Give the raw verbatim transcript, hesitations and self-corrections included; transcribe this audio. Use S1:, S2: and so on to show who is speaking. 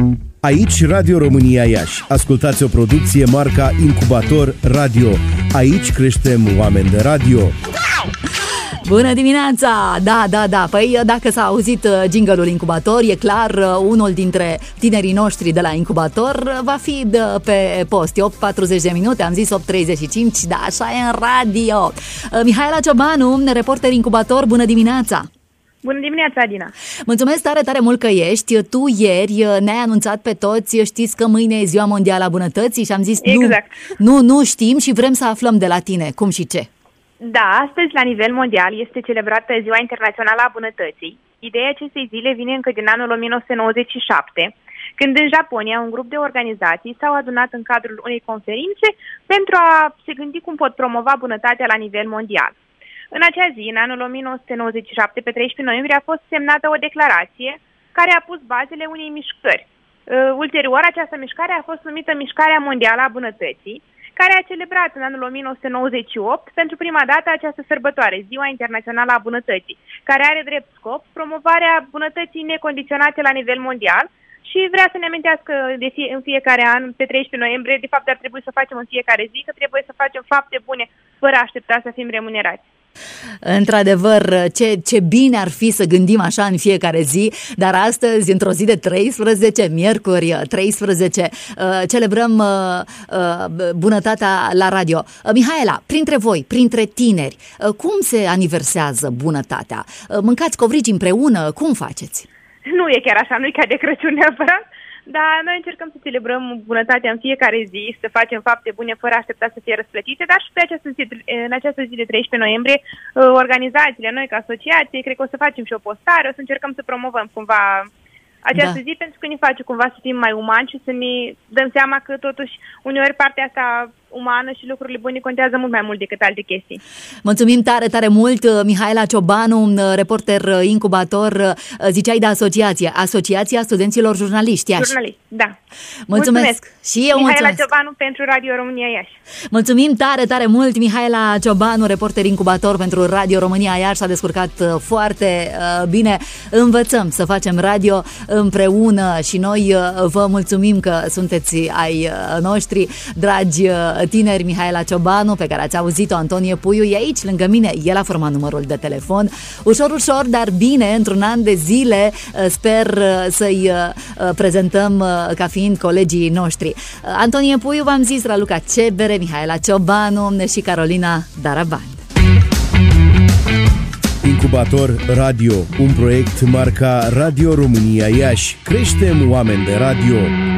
S1: Aici Radio România Iași. Ascultați o producție marca Incubator Radio. Aici creștem oameni de radio.
S2: Bună dimineața! Da, da, da. Păi dacă s-a auzit jingle-ul Incubator, e clar, unul dintre tinerii noștri de la Incubator va fi de pe post. E opt patruzeci de minute, am zis opt treizeci și cinci, da, așa e în radio. Mihaela Ciobanu, reporter Incubator, bună dimineața!
S3: Bună dimineața, Adina!
S2: Mulțumesc tare, tare mult că ești. Tu ieri ne-ai anunțat pe toți, știți că mâine e Ziua Mondială a Bunătății și am zis
S3: exact.
S2: nu, nu, nu știm și vrem să aflăm de la tine cum și ce.
S3: Da, astăzi la nivel mondial este celebrată Ziua Internațională a Bunătății. Ideea acestei zile vine încă din anul o mie nouă sute nouăzeci și șapte, când în Japonia un grup de organizații s-au adunat în cadrul unei conferințe pentru a se gândi cum pot promova bunătatea la nivel mondial. În acea zi, în anul o mie nouă sute nouăzeci și șapte, pe treisprezece noiembrie, a fost semnată o declarație care a pus bazele unei mișcări. Uh, ulterior, această mișcare a fost numită Mișcarea Mondială a Bunătății, care a celebrat în anul o mie nouă sute nouăzeci și opt pentru prima dată această sărbătoare, Ziua Internațională a Bunătății, care are drept scop promovarea bunătății necondiționate la nivel mondial și vrea să ne amintească de fie, în fiecare an, pe treisprezece noiembrie, de fapt ar trebui să facem în fiecare zi, că trebuie să facem fapte bune fără a aștepta să fim remunerați.
S2: Într-adevăr, ce, ce bine ar fi să gândim așa în fiecare zi, dar astăzi, într-o zi de treisprezece, miercuri treisprezece, celebrăm bunătatea la radio. Mihaela, printre voi, printre tineri, cum se aniversează bunătatea? Mâncați covrigi împreună? Cum faceți?
S3: Nu e chiar așa, nu e ca de Crăciun neapărat. Dar noi încercăm să celebrăm bunătatea în fiecare zi, să facem fapte bune fără a aștepta să fie răsplătite, dar și pe această zi, în această zi de treisprezece noiembrie, organizațiile, noi ca asociație, cred că o să facem și o postare, o să încercăm să promovăm cumva această da. zi, pentru că ne face cumva să fim mai umani și să ne dăm seama că totuși uneori partea asta umană și lucrurile bune contează mult mai mult decât alte chestii. Mulțumim
S2: tare, tare mult, Mihaela Ciobanu, reporter Incubator, ziceai de asociație, Asociația Studenților Jurnaliști Iași.
S3: Jurnaliști, da.
S2: Mulțumesc. mulțumesc. Și eu
S3: Mihaela
S2: mulțumesc.
S3: Ciobanu pentru Radio România Iași.
S2: Mulțumim tare, tare mult, Mihaela Ciobanu, reporter Incubator pentru Radio România Iași, s-a descurcat foarte uh, bine. Învățăm să facem radio împreună și noi uh, vă mulțumim că sunteți ai uh, noștri, dragi uh, tineri. Mihaela Ciobanu, pe care ați auzit-o, Antonie Puiu e aici lângă mine, el a format numărul de telefon. Ușor, ușor, dar bine, într-un an de zile sper să-i prezentăm ca fiind colegii noștri. Antonie Puiu, v-am zis, Raluca Cebere, Mihaela Ciobanu și Carolina Daraband.
S1: Incubator Radio, un proiect marca Radio România Iași. Creștem oameni de radio.